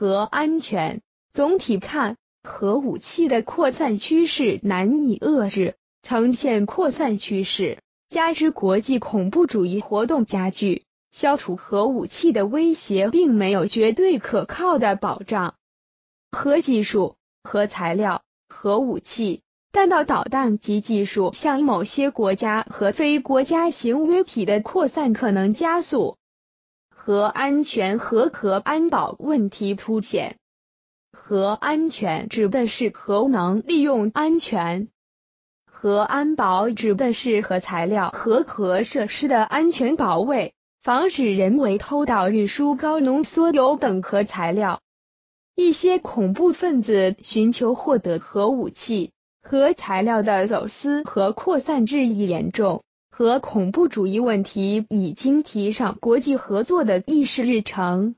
核安全。总体看，核武器的扩散趋势难以遏制，呈现扩散趋势，加之国际恐怖主义活动加剧，消除核武器的威胁并没有绝对可靠的保障。核技术、核材料、核武器、弹道导弹及技术向某些国家和非国家行为体的扩散可能加速。核安全和核安保问题凸显。核安全指的是核能利用安全，核安保指的是核材料和核设施的安全保卫，防止人为偷盗运输高浓缩铀等核材料。一些恐怖分子寻求获得核武器、核材料的走私和扩散日益严重，核恐怖主义问题已经提上国际合作的议事日程。